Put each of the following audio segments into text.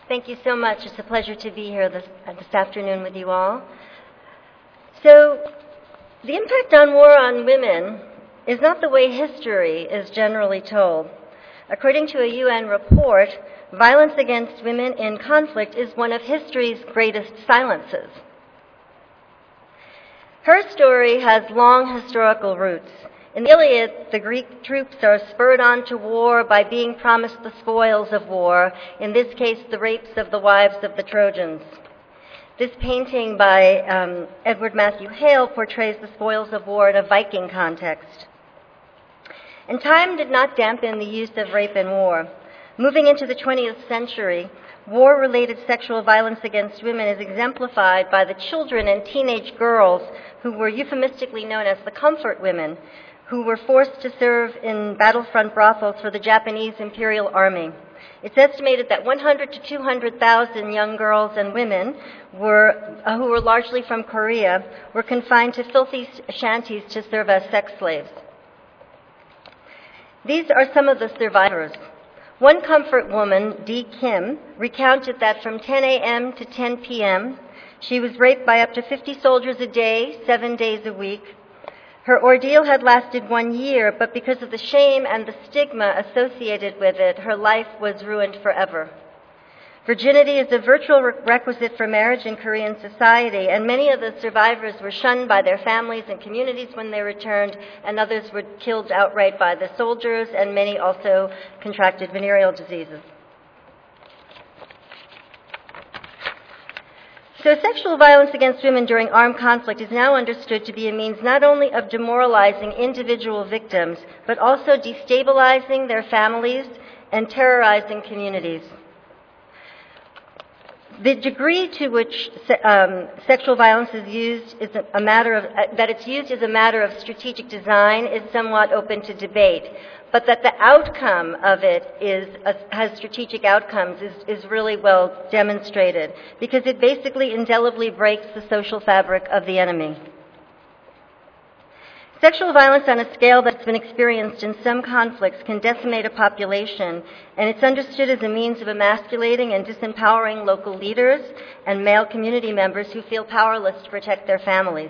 Thank you so much. It's a pleasure to be here this afternoon with you all. So, the impact on war on women is not the way history is generally told. According to a UN report, violence against women in conflict is one of history's greatest silences. Her story has long historical roots. In the Iliad, the Greek troops are spurred on to war by being promised the spoils of war, in this case, the rapes of the wives of the Trojans. This painting by Edward Matthew Hale portrays the spoils of war in a Viking context. And time did not dampen the use of rape in war. Moving into the 20th century, war-related sexual violence against women is exemplified by the children and teenage girls who were euphemistically known as the comfort women, who were forced to serve in battlefront brothels for the Japanese Imperial Army. It's estimated that 100 to 200,000 young girls and women who were largely from Korea were confined to filthy shanties to serve as sex slaves. These are some of the survivors. One comfort woman, Dee Kim, recounted that from 10 a.m. to 10 p.m., she was raped by up to 50 soldiers a day, 7 days a week. Her ordeal had lasted 1 year, but because of the shame and the stigma associated with it, her life was ruined forever. Virginity is a virtual requisite for marriage in Korean society, and many of the survivors were shunned by their families and communities when they returned, and others were killed outright by the soldiers, and many also contracted venereal diseases. So sexual violence against women during armed conflict is now understood to be a means not only of demoralizing individual victims, but also destabilizing their families and terrorizing communities. The degree to which sexual violence is used is a matter of strategic design is somewhat open to debate. But that the outcome of it has strategic outcomes is really well demonstrated, because it basically indelibly breaks the social fabric of the enemy. Sexual violence on a scale that's been experienced in some conflicts can decimate a population, and it's understood as a means of emasculating and disempowering local leaders and male community members who feel powerless to protect their families.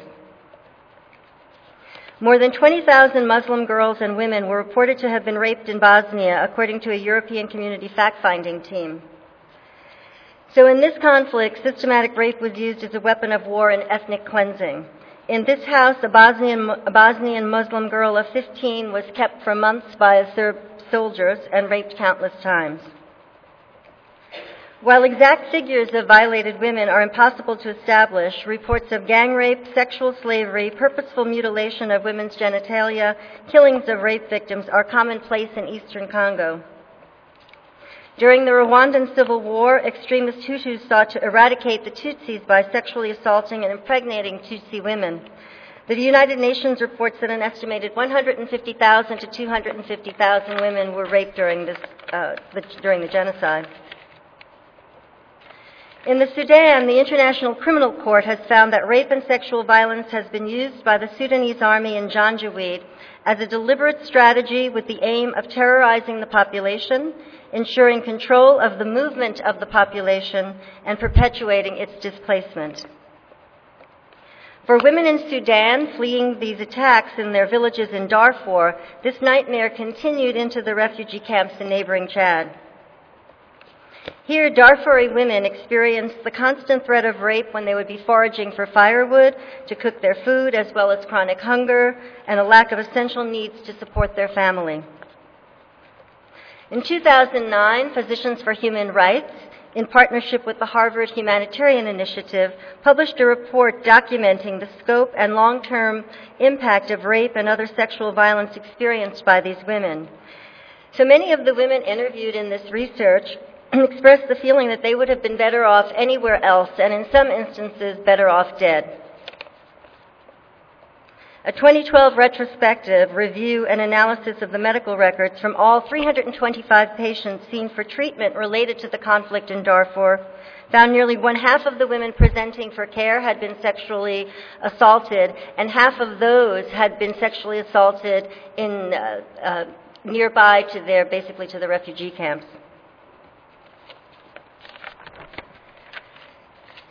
More than 20,000 Muslim girls and women were reported to have been raped in Bosnia, according to a European Community fact-finding team. So in this conflict, systematic rape was used as a weapon of war and ethnic cleansing. In this house, a Bosnian Muslim girl of 15 was kept for months by Serb soldiers and raped countless times. While exact figures of violated women are impossible to establish, reports of gang rape, sexual slavery, purposeful mutilation of women's genitalia, killings of rape victims are commonplace in eastern Congo. During the Rwandan Civil War, extremist Hutus sought to eradicate the Tutsis by sexually assaulting and impregnating Tutsi women. The United Nations reports that an estimated 150,000 to 250,000 women were raped during the genocide. In the Sudan, the International Criminal Court has found that rape and sexual violence has been used by the Sudanese army in Janjaweed as a deliberate strategy with the aim of terrorizing the population, ensuring control of the movement of the population, and perpetuating its displacement. For women in Sudan fleeing these attacks in their villages in Darfur, this nightmare continued into the refugee camps in neighboring Chad. Here, Darfuri women experienced the constant threat of rape when they would be foraging for firewood to cook their food, as well as chronic hunger and a lack of essential needs to support their family. In 2009, Physicians for Human Rights, in partnership with the Harvard Humanitarian Initiative, published a report documenting the scope and long-term impact of rape and other sexual violence experienced by these women. So many of the women interviewed in this research expressed the feeling that they would have been better off anywhere else, and in some instances, better off dead. A 2012 retrospective review and analysis of the medical records from all 325 patients seen for treatment related to the conflict in Darfur found nearly one half of the women presenting for care had been sexually assaulted, and half of those had been sexually assaulted in nearby to the refugee camps.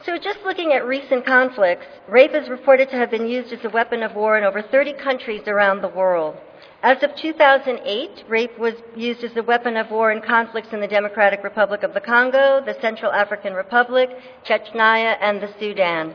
So just looking at recent conflicts, rape is reported to have been used as a weapon of war in over 30 countries around the world. As of 2008, rape was used as a weapon of war in conflicts in the Democratic Republic of the Congo, the Central African Republic, Chechnya, and the Sudan.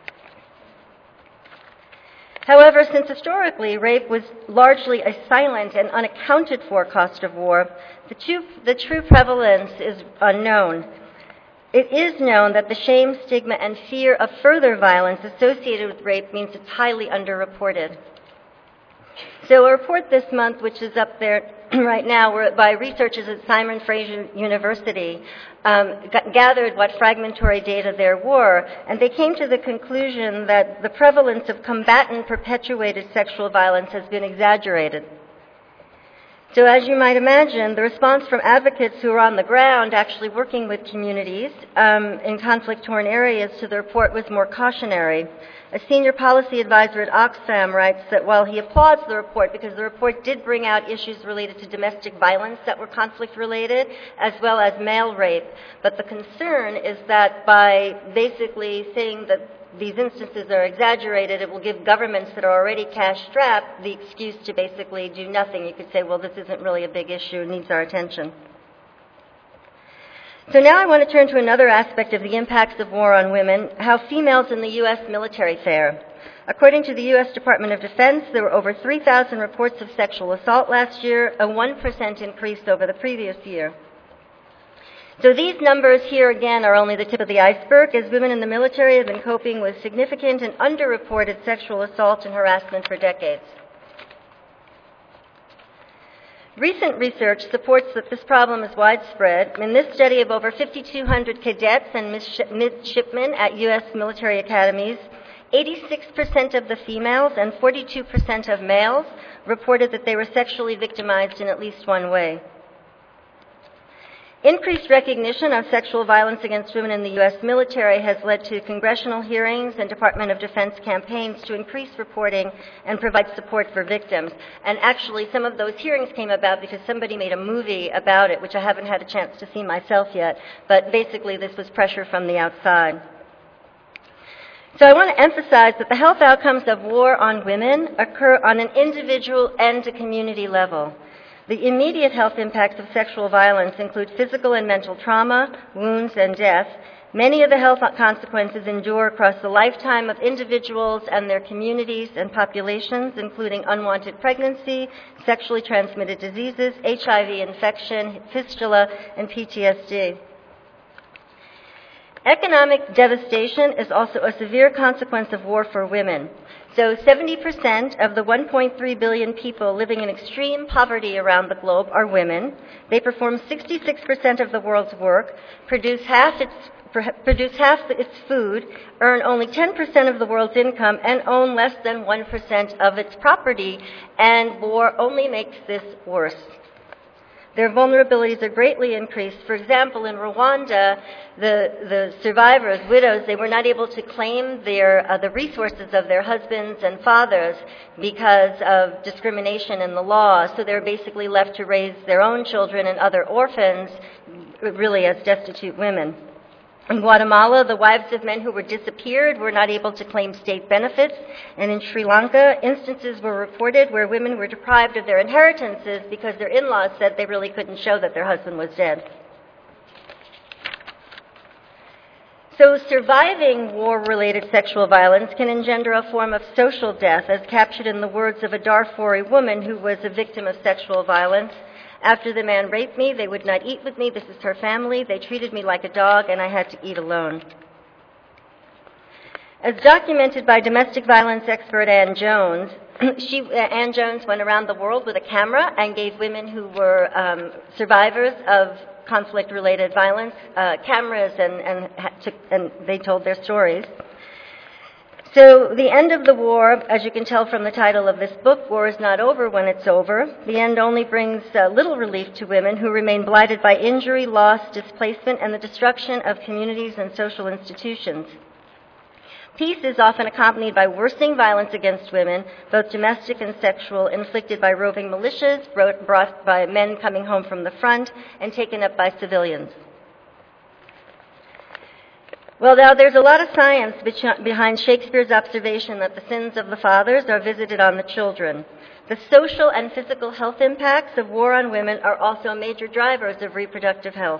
However, since historically rape was largely a silent and unaccounted for cost of war, the true prevalence is unknown. It is known that the shame, stigma, and fear of further violence associated with rape means it's highly underreported. So a report this month, which is up there right now, by researchers at Simon Fraser University, gathered what fragmentary data there were, and they came to the conclusion that the prevalence of combatant-perpetuated sexual violence has been exaggerated. So as you might imagine, the response from advocates who are on the ground actually working with communities in conflict-torn areas to the report was more cautionary. A senior policy advisor at Oxfam writes that while he applauds the report because the report did bring out issues related to domestic violence that were conflict-related, as well as male rape, but the concern is that by basically saying that these instances are exaggerated, it will give governments that are already cash-strapped the excuse to basically do nothing. You could say, well, this isn't really a big issue, it needs our attention. So now I want to turn to another aspect of the impacts of war on women, how females in the U.S. military fare. According to the U.S. Department of Defense, there were over 3,000 reports of sexual assault last year, a 1% increase over the previous year. So these numbers here again are only the tip of the iceberg, as women in the military have been coping with significant and underreported sexual assault and harassment for decades. Recent research supports that this problem is widespread. In this study of over 5,200 cadets and midshipmen at U.S. military academies, 86% of the females and 42% of males reported that they were sexually victimized in at least one way. Increased recognition of sexual violence against women in the U.S. military has led to congressional hearings and Department of Defense campaigns to increase reporting and provide support for victims. And actually, some of those hearings came about because somebody made a movie about it, which I haven't had a chance to see myself yet. But basically, this was pressure from the outside. So I want to emphasize that the health outcomes of war on women occur on an individual and a community level. The immediate health impacts of sexual violence include physical and mental trauma, wounds, and death. Many of the health consequences endure across the lifetime of individuals and their communities and populations, including unwanted pregnancy, sexually transmitted diseases, HIV infection, fistula, and PTSD. Economic devastation is also a severe consequence of war for women. So 70% of the 1.3 billion people living in extreme poverty around the globe are women. They perform 66% of the world's work, produce half its food, earn only 10% of the world's income, and own less than 1% of its property, and war only makes this worse. Their vulnerabilities are greatly increased. For example, in Rwanda, the survivors, widows, they were not able to claim the resources of their husbands and fathers because of discrimination in the law. So they're basically left to raise their own children and other orphans, really as destitute women. In Guatemala, the wives of men who were disappeared were not able to claim state benefits. And in Sri Lanka, instances were reported where women were deprived of their inheritances because their in-laws said they really couldn't show that their husband was dead. So surviving war-related sexual violence can engender a form of social death, as captured in the words of a Darfuri woman who was a victim of sexual violence. After the man raped me, they would not eat with me. This is her family. They treated me like a dog, and I had to eat alone. As documented by domestic violence expert Ann Jones, Ann Jones went around the world with a camera and gave women who were survivors of conflict-related violence cameras, and they told their stories. So the end of the war, as you can tell from the title of this book, War is Not Over When It's Over. The end only brings little relief to women who remain blighted by injury, loss, displacement, and the destruction of communities and social institutions. Peace is often accompanied by worsening violence against women, both domestic and sexual, inflicted by roving militias, brought by men coming home from the front, and taken up by civilians. Well, now there's a lot of science behind Shakespeare's observation that the sins of the fathers are visited on the children. The social and physical health impacts of war on women are also major drivers of reproductive health.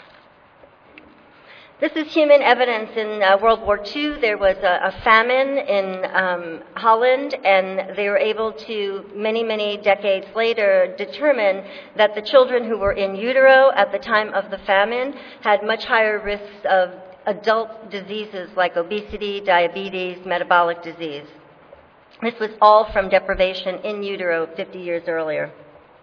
This is human evidence. In World War II, there was a famine in Holland, and they were able to, many, many decades later, determine that the children who were in utero at the time of the famine had much higher risks of adult diseases like obesity, diabetes, metabolic disease. This was all from deprivation in utero 50 years earlier.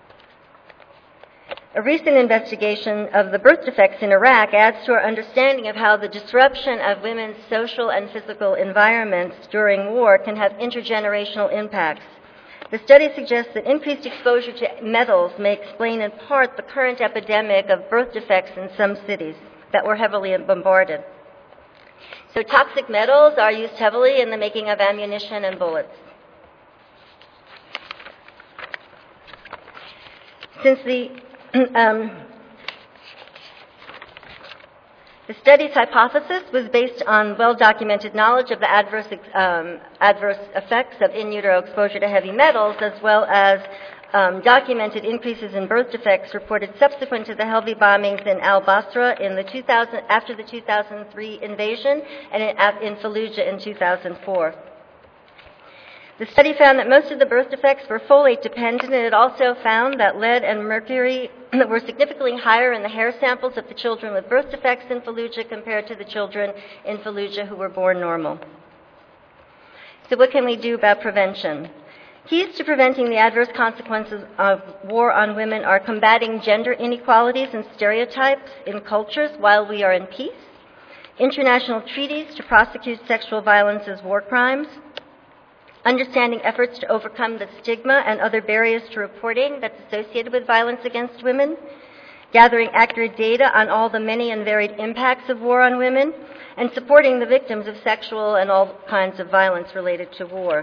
A recent investigation of the birth defects in Iraq adds to our understanding of how the disruption of women's social and physical environments during war can have intergenerational impacts. The study suggests that increased exposure to metals may explain in part the current epidemic of birth defects in some cities that were heavily bombarded. So toxic metals are used heavily in the making of ammunition and bullets. Since the study's hypothesis was based on well-documented knowledge of the adverse effects of in utero exposure to heavy metals, as well as documented increases in birth defects reported subsequent to the heavy bombings in al-Basra after the 2003 invasion and in Fallujah in 2004. The study found that most of the birth defects were folate dependent, and it also found that lead and mercury were significantly higher in the hair samples of the children with birth defects in Fallujah compared to the children in Fallujah who were born normal. So what can we do about prevention? Keys to preventing the adverse consequences of war on women are combating gender inequalities and stereotypes in cultures while we are in peace, international treaties to prosecute sexual violence as war crimes, understanding efforts to overcome the stigma and other barriers to reporting that's associated with violence against women, gathering accurate data on all the many and varied impacts of war on women, and supporting the victims of sexual and all kinds of violence related to war.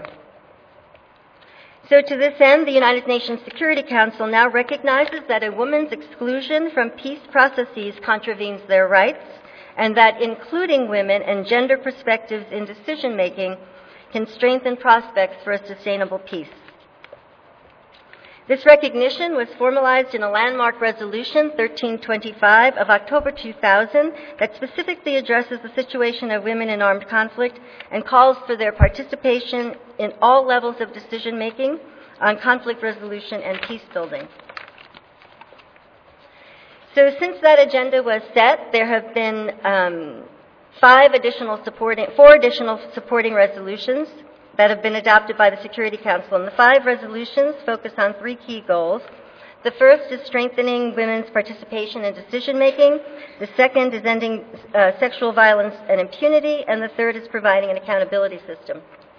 So to this end, the United Nations Security Council now recognizes that a woman's exclusion from peace processes contravenes their rights, and that including women and gender perspectives in decision-making can strengthen prospects for a sustainable peace. This recognition was formalized in a landmark resolution, 1325 of October 2000, that specifically addresses the situation of women in armed conflict and calls for their participation in all levels of decision-making on conflict resolution and peace building. So since that agenda was set, there have been four additional supporting resolutions that have been adopted by the Security Council. And the 5 resolutions focus on 3 key goals. The first is strengthening women's participation in decision-making. The second is ending sexual violence and impunity. And the third is providing an accountability system.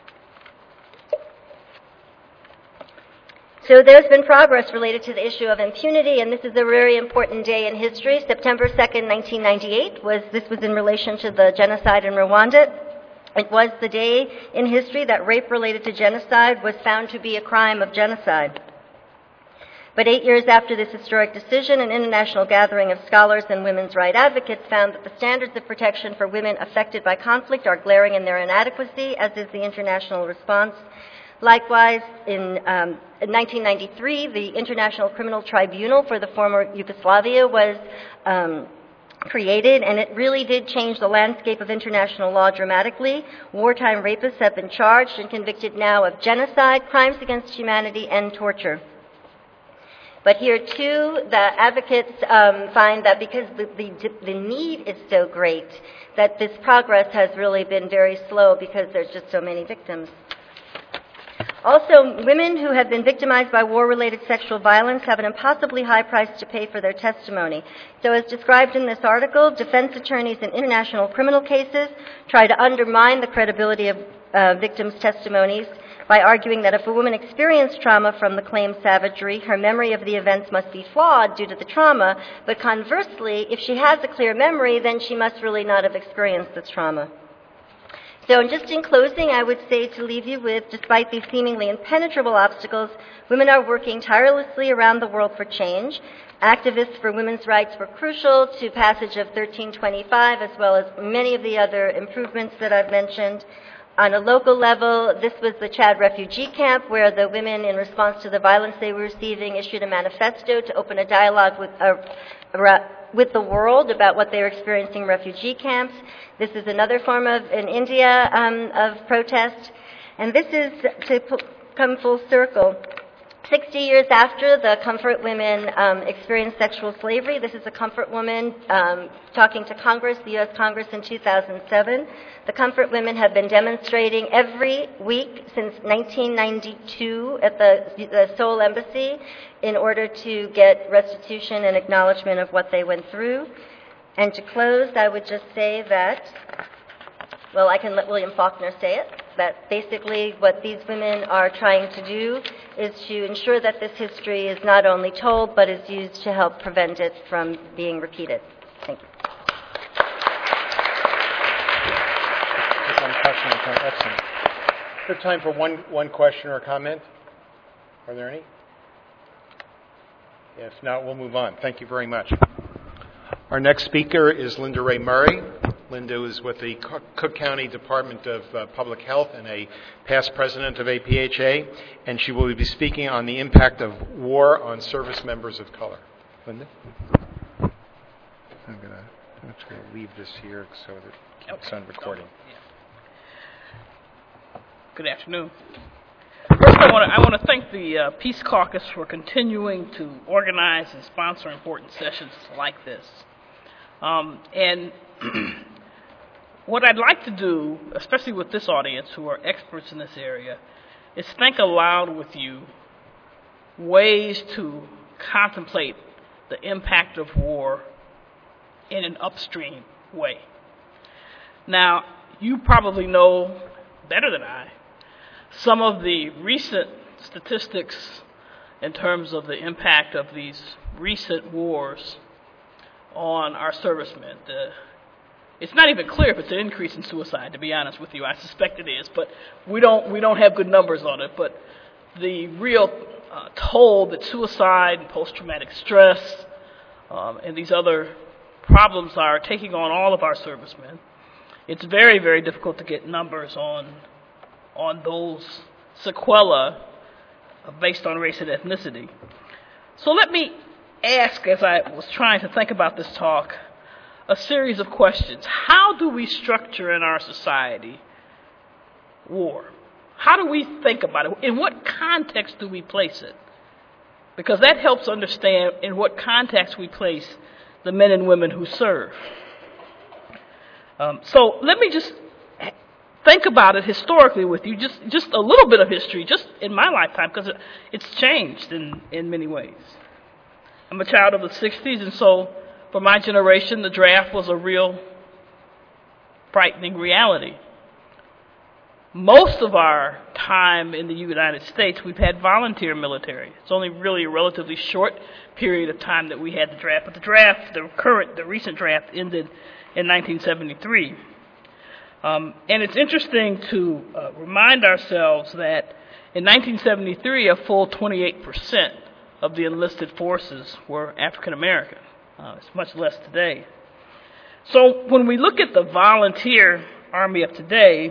So there's been progress related to the issue of impunity, and this is a very important day in history. September 2nd, 1998, this was in relation to the genocide in Rwanda. It was the day in history that rape related to genocide was found to be a crime of genocide. But 8 years after this historic decision, an international gathering of scholars and women's rights advocates found that the standards of protection for women affected by conflict are glaring in their inadequacy, as is the international response. Likewise, in 1993, the International Criminal Tribunal for the former Yugoslavia was created, and it really did change the landscape of international law dramatically. Wartime rapists have been charged and convicted now of genocide, crimes against humanity, and torture. But here, too, the advocates find that because the need is so great, that this progress has really been very slow because there's just so many victims. Also, women who have been victimized by war-related sexual violence have an impossibly high price to pay for their testimony. So as described in this article, defense attorneys in international criminal cases try to undermine the credibility of victims' testimonies by arguing that if a woman experienced trauma from the claimed savagery, her memory of the events must be flawed due to the trauma, but conversely, if she has a clear memory, then she must really not have experienced this trauma. So just in closing, I would say to leave you with, despite these seemingly impenetrable obstacles, women are working tirelessly around the world for change. Activists for women's rights were crucial to passage of 1325, as well as many of the other improvements that I've mentioned. On a local level, this was the Chad refugee camp, where the women, in response to the violence they were receiving, issued a manifesto to open a dialogue with the world about what they were experiencing in refugee camps. This is another form of, in India, of protest. And this is, to come full circle, 60 years after the Comfort women experienced sexual slavery. This is a Comfort woman talking to Congress, the U.S. Congress, in 2007. The Comfort women have been demonstrating every week since 1992 at the Seoul Embassy in order to get restitution and acknowledgement of what they went through. And to close, I would just say that, well, I can let William Faulkner say it, that basically what these women are trying to do is to ensure that this history is not only told, but is used to help prevent it from being repeated. Thank you. Excellent. We have time for one question or comment. Are there any? If not, we'll move on. Thank you very much. Our next speaker is Linda Ray Murray. Linda is with the Cook County Department of Public Health and a past president of APHA, and she will be speaking on the impact of war on service members of color. Linda? I'm going to leave this here so that it's on recording. Good afternoon. First, I want to thank the Peace Caucus for continuing to organize and sponsor important sessions like this. And what I'd like to do, especially with this audience who are experts in this area, is think aloud with you ways to contemplate the impact of war in an upstream way. Now, you probably know better than I some of the recent statistics in terms of the impact of these recent wars on our servicemen. It's not even clear if it's an increase in suicide, to be honest with you. I suspect it is, but we don't have good numbers on it. But the real toll that suicide and post-traumatic stress and these other problems are taking on all of our servicemen, it's very, very difficult to get numbers on those sequelae based on race and ethnicity. So let me ask, as I was trying to think about this talk, a series of questions. How do we structure in our society war? How do we think about it? In what context do we place it? Because that helps understand in what context we place the men and women who serve. So let me just think about it historically with you, just a little bit of history, just in my lifetime, because it's changed in many ways. I'm a child of the 60s, and so for my generation, the draft was a real frightening reality. Most of our time in the United States, we've had volunteer military. It's only really a relatively short period of time that we had the draft, but the recent draft ended in 1973. And it's interesting to remind ourselves that in 1973, a full 28% of the enlisted forces were African American. It's much less today. So when we look at the volunteer Army of today,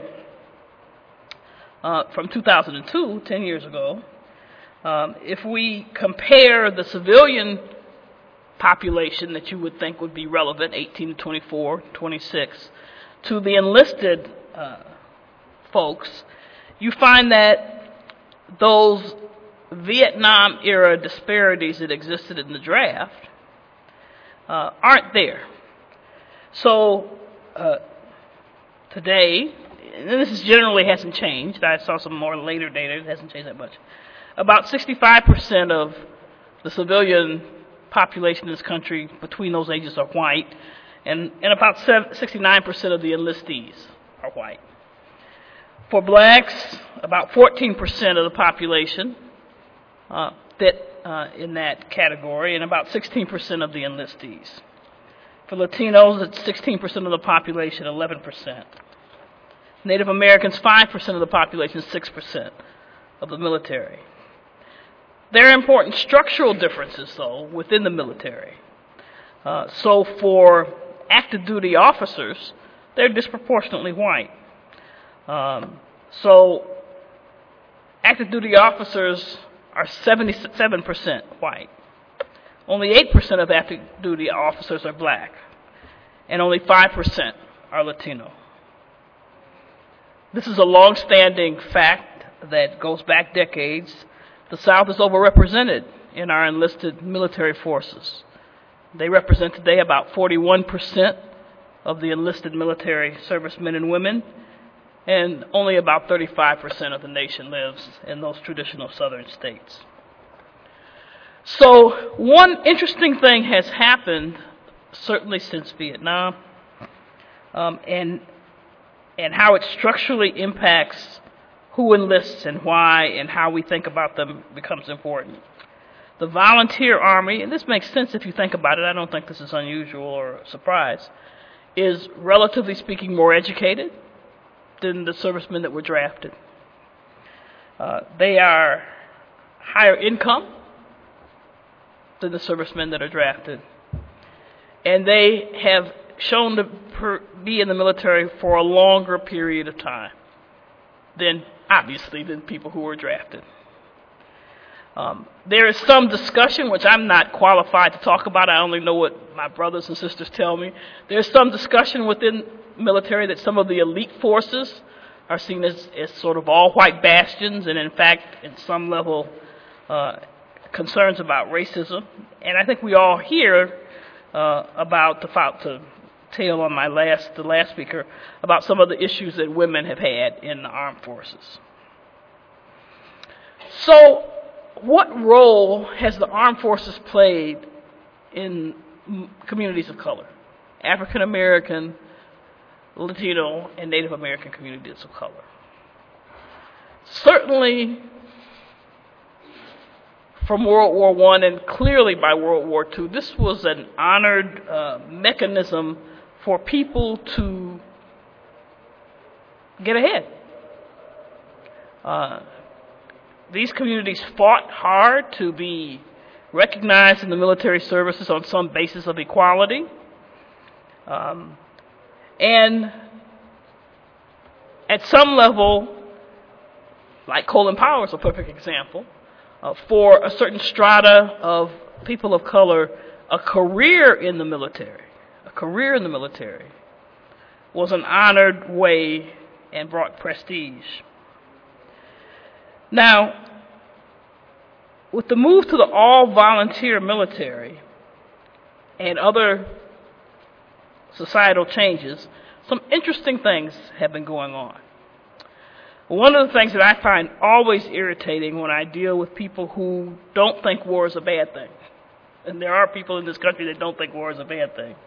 from 2002, 10 years ago, if we compare the civilian population that you would think would be relevant, 18 to 24, 26, to the enlisted folks, you find that those Vietnam-era disparities that existed in the draft aren't there. So today, and this generally hasn't changed. I saw some more later data. It hasn't changed that much. About 65% of the civilian population in this country between those ages are white, and about 69% of the enlistees are white. For blacks, about 14% of the population fit in that category, and about 16% of the enlistees. For Latinos, it's 16% of the population, 11%. Native Americans, 5% of the population, 6% of the military. There are important structural differences, though, within the military. So for active duty officers, they're disproportionately white. So active duty officers are 77% white. Only 8% of active duty officers are black, and only 5% are Latino. This is a long-standing fact that goes back decades. The South is overrepresented in our enlisted military forces. They represent today about 41% of the enlisted military servicemen and women, and only about 35% of the nation lives in those traditional southern states. So one interesting thing has happened, certainly since Vietnam, and how it structurally impacts who enlists and why and how we think about them becomes important. The volunteer army, and this makes sense if you think about it, I don't think this is unusual or a surprise, is relatively speaking more educated than the servicemen that were drafted. They are higher income than the servicemen that are drafted. And they have shown to be in the military for a longer period of time than people who were drafted. There is some discussion, which I'm not qualified to talk about. I only know what my brothers and sisters tell me. There's some discussion within military that some of the elite forces are seen as sort of all-white bastions, and in fact, in some level, concerns about racism. And I think we all hear about to tail on the last speaker, about some of the issues that women have had in the armed forces. So, what role has the armed forces played in communities of color? African American, Latino, and Native American communities of color. Certainly, from World War I and clearly by World War II, this was an honored mechanism for people to get ahead. These communities fought hard to be recognized in the military services on some basis of equality. And at some level, like Colin Powell is a perfect example, for a certain strata of people of color, a career in the military was an honored way and brought prestige. Now, with the move to the all-volunteer military and other societal changes, some interesting things have been going on. One of the things that I find always irritating when I deal with people who don't think war is a bad thing, and there are people in this country that don't think war is a bad thing,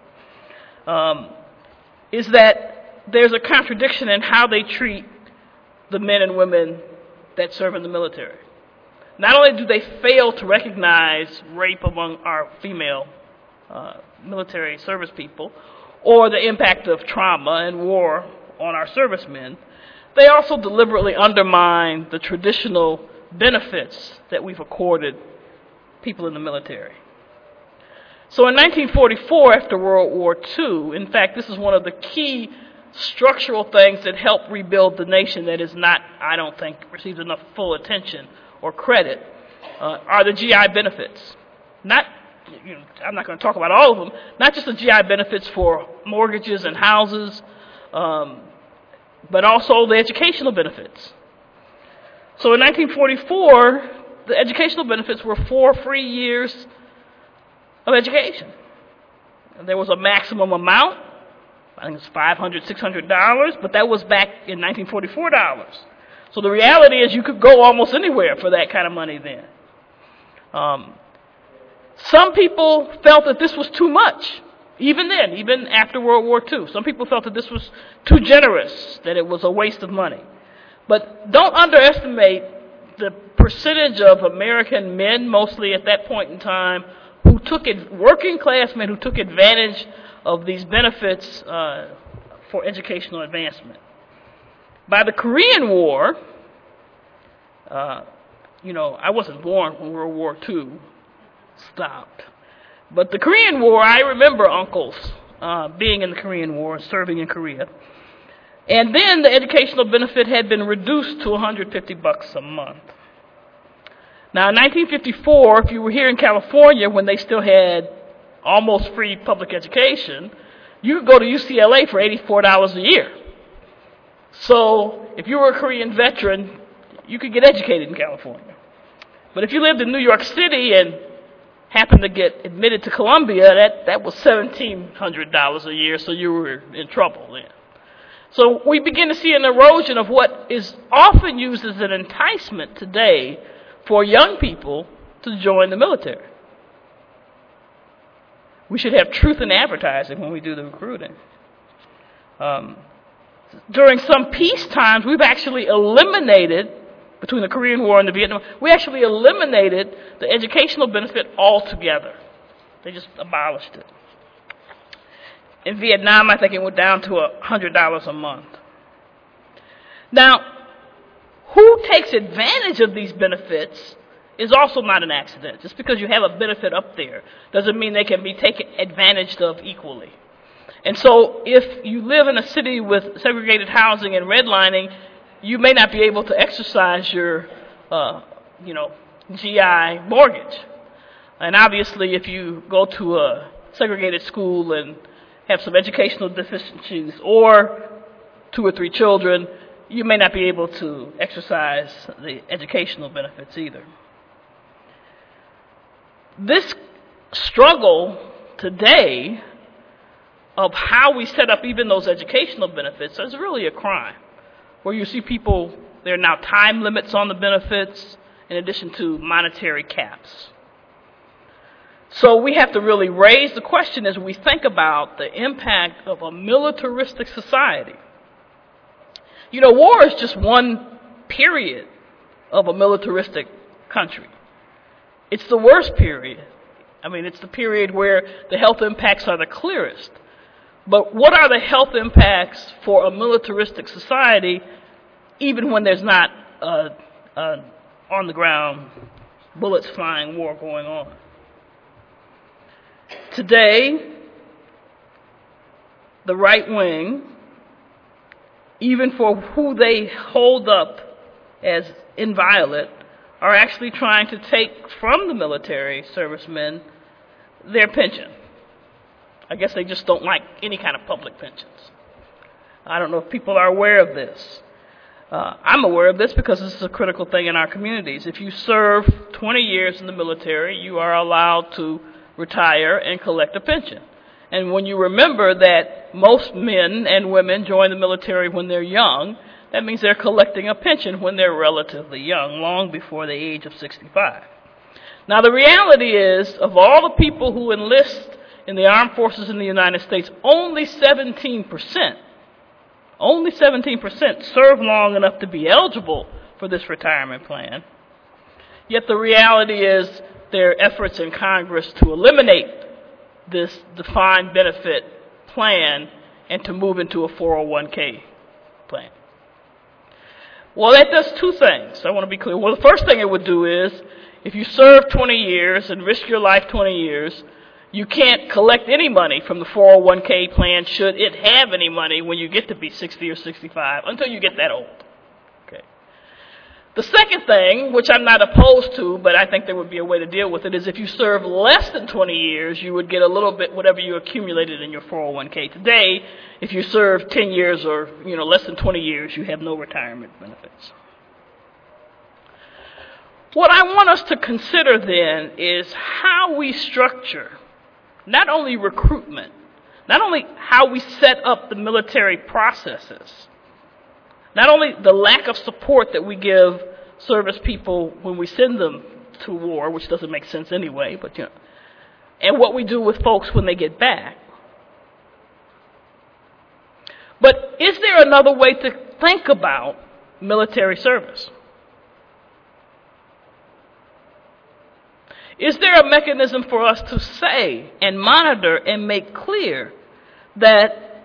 is that there's a contradiction in how they treat the men and women that serve in the military. Not only do they fail to recognize rape among our female military service people, or the impact of trauma and war on our servicemen, they also deliberately undermine the traditional benefits that we've accorded people in the military. So in 1944, after World War II, in fact, this is one of the key structural things that helped rebuild the nation that is not, I don't think, received enough full attention or credit, are the GI benefits. I'm not going to talk about all of them, not just the GI benefits for mortgages and houses, but also the educational benefits. So in 1944, the educational benefits were 4 free years of education. And there was a maximum amount, I think it's $500, $600, but that was back in 1944 dollars. So the reality is you could go almost anywhere for that kind of money then. Some people felt that this was too much, even then, even after World War II. Some people felt that this was too generous, that it was a waste of money. But don't underestimate the percentage of American men, mostly at that point in time, who took it, working class men who took advantage of these benefits for educational advancement. By the Korean War, I wasn't born when World War II stopped. But the Korean War, I remember uncles being in the Korean War and serving in Korea. And then the educational benefit had been reduced to $150 a month. Now, in 1954, if you were here in California when they still had almost free public education, you could go to UCLA for $84 a year. So if you were a Korean veteran, you could get educated in California. But if you lived in New York City and happened to get admitted to Columbia, that was $1,700 a year, so you were in trouble then. So we begin to see an erosion of what is often used as an enticement today for young people to join the military. We should have truth in advertising when we do the recruiting. During some peace times, we've actually eliminated, between the Korean War and the Vietnam, we actually eliminated the educational benefit altogether. They just abolished it. In Vietnam, I think it went down to $100 a month. Now, who takes advantage of these benefits is also not an accident. Just because you have a benefit up there doesn't mean they can be taken advantage of equally. And so if you live in a city with segregated housing and redlining, you may not be able to exercise your, GI mortgage. And obviously, if you go to a segregated school and have some educational deficiencies or 2 or 3 children, you may not be able to exercise the educational benefits either. This struggle today of how we set up even those educational benefits is really a crime, where you see people, there are now time limits on the benefits in addition to monetary caps. So we have to really raise the question as we think about the impact of a militaristic society. War is just one period of a militaristic country. It's the worst period. It's the period where the health impacts are the clearest. But what are the health impacts for a militaristic society, even when there's not on-the-ground, bullets-flying war going on? Today, the right wing, even for who they hold up as inviolate, are actually trying to take from the military servicemen their pension. I guess they just don't like any kind of public pensions. I don't know if people are aware of this. I'm aware of this because this is a critical thing in our communities. If you serve 20 years in the military, you are allowed to retire and collect a pension. And when you remember that most men and women join the military when they're young, that means they're collecting a pension when they're relatively young, long before the age of 65. Now, the reality is, of all the people who enlist in the armed forces in the United States, only 17% serve long enough to be eligible for this retirement plan. Yet the reality is there are efforts in Congress to eliminate this defined benefit plan and to move into a 401k plan. Well, that does 2 things. I want to be clear. Well, the first thing it would do is, if you serve 20 years and risk your life 20 years, you can't collect any money from the 401k plan, should it have any money, when you get to be 60 or 65, until you get that old. Okay. The second thing, which I'm not opposed to, but I think there would be a way to deal with it, is if you serve less than 20 years, you would get a little bit whatever you accumulated in your 401k. Today, if you serve 10 years or less than 20 years, you have no retirement benefits. What I want us to consider then is how we structure not only recruitment, not only how we set up the military processes, not only the lack of support that we give service people when we send them to war, which doesn't make sense anyway, but and what we do with folks when they get back. But is there another way to think about military service? Is there a mechanism for us to say and monitor and make clear that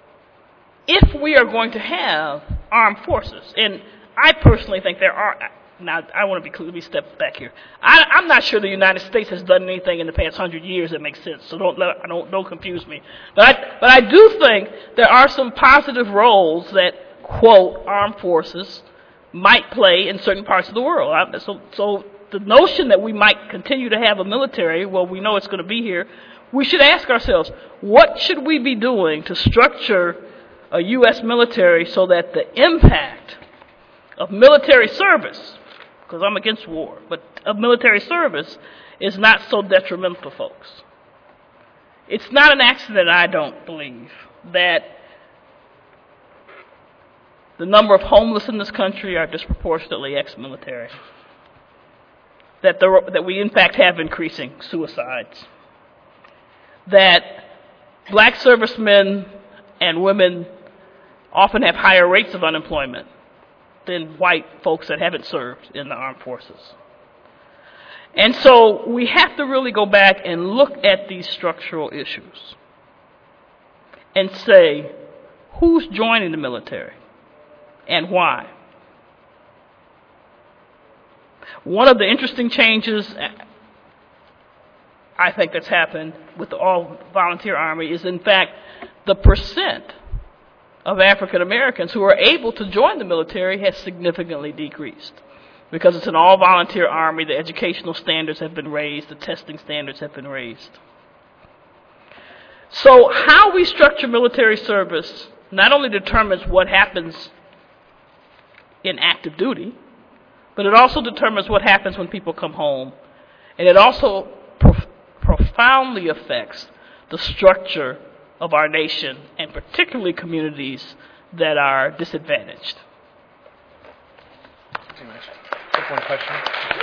if we are going to have armed forces, and I personally think there are now I want to be clear. Let me step back here. I'm not sure the United States has done anything in the past 100 years that makes sense. So don't confuse me. But I do think there are some positive roles that, quote, armed forces might play in certain parts of the world. So the notion that we might continue to have a military, well, we know it's going to be here. We should ask ourselves, what should we be doing to structure a U.S. military so that the impact of military service, because I'm against war, but of military service is not so detrimental to folks. It's not an accident, I don't believe, that the number of homeless in this country are disproportionately ex-military. That we in fact have increasing suicides. That black servicemen and women often have higher rates of unemployment than white folks that haven't served in the armed forces. And so we have to really go back and look at these structural issues and say, who's joining the military and why? One of the interesting changes I think that's happened with the all-volunteer Army is, in fact, the percent of African Americans who are able to join the military has significantly decreased. Because it's an all-volunteer Army, the educational standards have been raised, the testing standards have been raised. So how we structure military service not only determines what happens in active duty, but it also determines what happens when people come home. And it also profoundly affects the structure of our nation, and particularly communities that are disadvantaged. Take one question.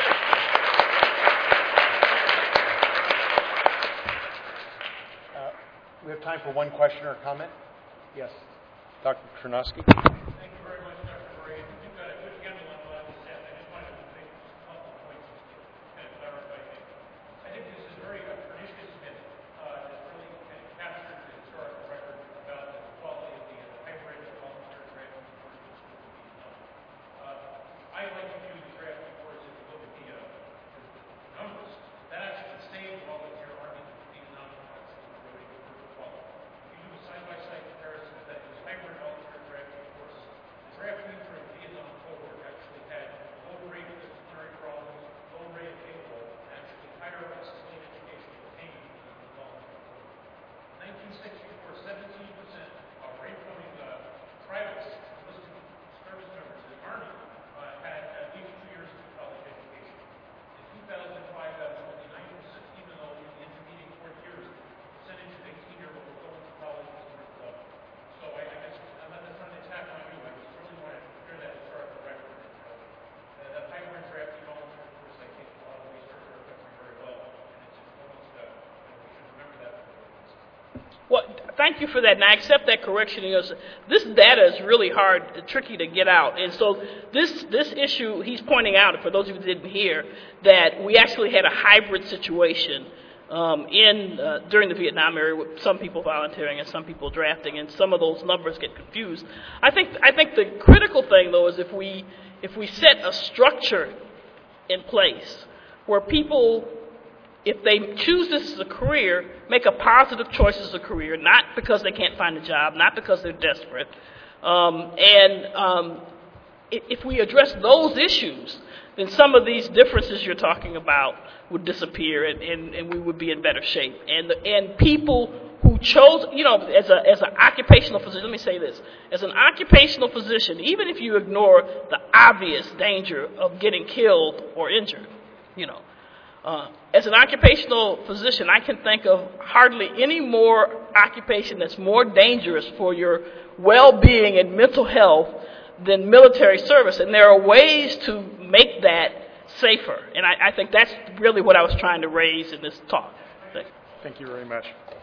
We have time for one question or comment. Yes, Dr. Chernowski. Thank you very much, Dr. Murray. I think you've got a good handle on what I just said. I just wanted to make a couple of points to kind of clarify things. I think this is very pernicious myth that really kind of captured the historical record about the quality of the high rate of volunteer drafting forces in Vietnam. I like to view the drafting force if you look at the numbers. That actually saved volunteer army from being non-defensive and really improved quality. If you do a side-by-side comparison of that, this hybrid volunteer drafting force, the drafting for the Vietnam cohort actually had low rate of disciplinary problems, low rate of payroll, and actually higher civilian educational attainment than the volunteer cohort. In 1964, 17% of rate-coming privates enlisted service members in the Army had at least 2 years of college education. In 2005, that was only 9%, even though in the intermediate 4 years, the percentage of 18-year-olds going to college was more than double. So I guess I'm not trying to attack on you. I just really want to clear that historical record. That hybrid drafting volunteer force, I think, in a lot of ways served our country very well, and it's almost we should remember that. Well, thank you for that, and I accept that correction. This data is really hard, tricky to get out, and so this issue he's pointing out, for those of you who didn't hear, that we actually had a hybrid situation during the Vietnam era, with some people volunteering and some people drafting, and some of those numbers get confused. I think the critical thing, though, is if we set a structure in place where people, if they choose this as a career, make a positive choice as a career, not because they can't find a job, not because they're desperate. If we address those issues, then some of these differences you're talking about would disappear, and we would be in better shape. And people who chose, as an occupational physician, let me say this, as an occupational physician, even if you ignore the obvious danger of getting killed or injured, as an occupational physician, I can think of hardly any more occupation that's more dangerous for your well-being and mental health than military service. And there are ways to make that safer. And I think that's really what I was trying to raise in this talk. Thank you very much.